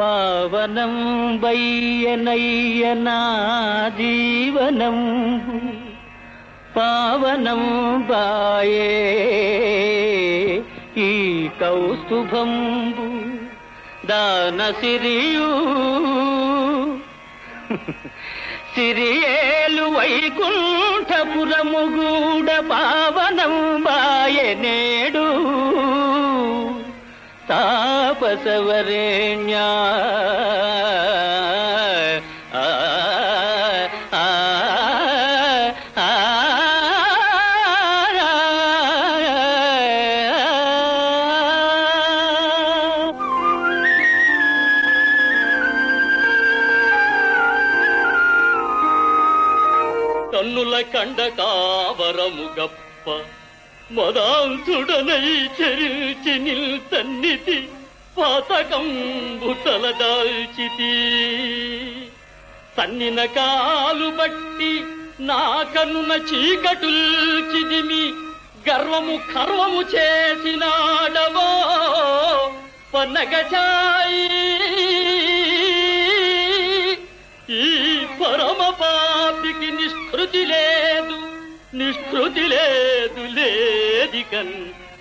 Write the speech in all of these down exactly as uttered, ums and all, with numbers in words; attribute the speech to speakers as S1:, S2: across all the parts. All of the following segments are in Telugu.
S1: పావనం బయ్యనయ్యనా జీవనం పావనం బాయే ఈ కౌస్తుభంబు దాన సిరియు సిరియేలు వైకుంఠపురముగూడ పావనం బాయే నేడు తాపసవరేణ్యా కన్నుల కండ కావరము గప్ప మదాంతుడనై చెరిచి నిల్తన్నితి పాతకంబు తలదాల్చితి సన్నిన కాలు బట్టి నా కన్నున చీకటుల్చిదిమి గర్వము కర్వము చేసినాడవో పన్నగచాయి ఈ పరమ పాపికి నిష్కృతి లేదు నిష్కృతి లేదు లేదికన్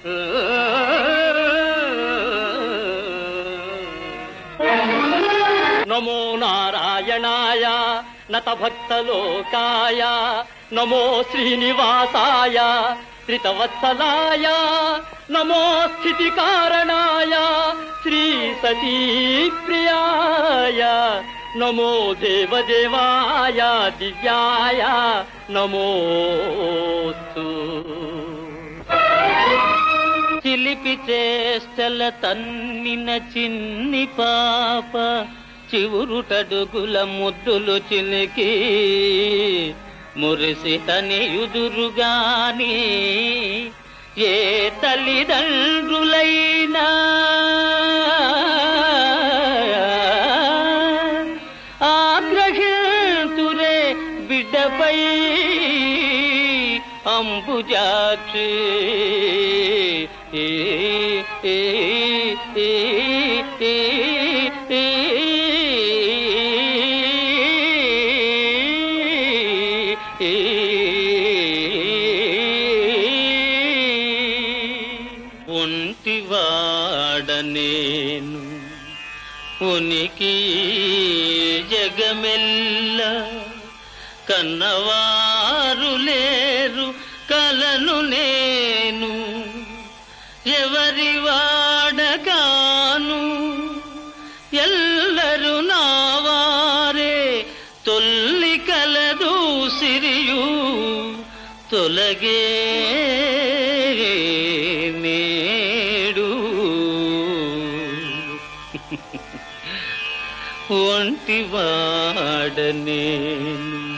S1: నమో నారాయణాయ నత భక్తలోకాయ నమో శ్రీనివాసాయ త్రితవత్సలాయ నమో స్థితి కారణాయ శ్రీ సతీ ప్రియాయ నమో దేవదేవాయ దివ్యాయ నమోస్తు చిలిపి చేష్టల తన్నిన చిన్ని పాప చివురుటడుగుల ముద్దులు చిలికి మురిసి తనియుదురుగాని ఏ తల్లిదండ్రులైనా ఆగ్రహితురే బిడ్డపై అంబుజాక్షి ఒంటివాడనేను ఉనికి జగమెల్ల కన్నవారు లేరు కలను నేను ఎవరి వాడగాను ఎల్లరు నావారే తొల్లి కలదు సిరియు తొలగే నేడు ఒంటివాడనేను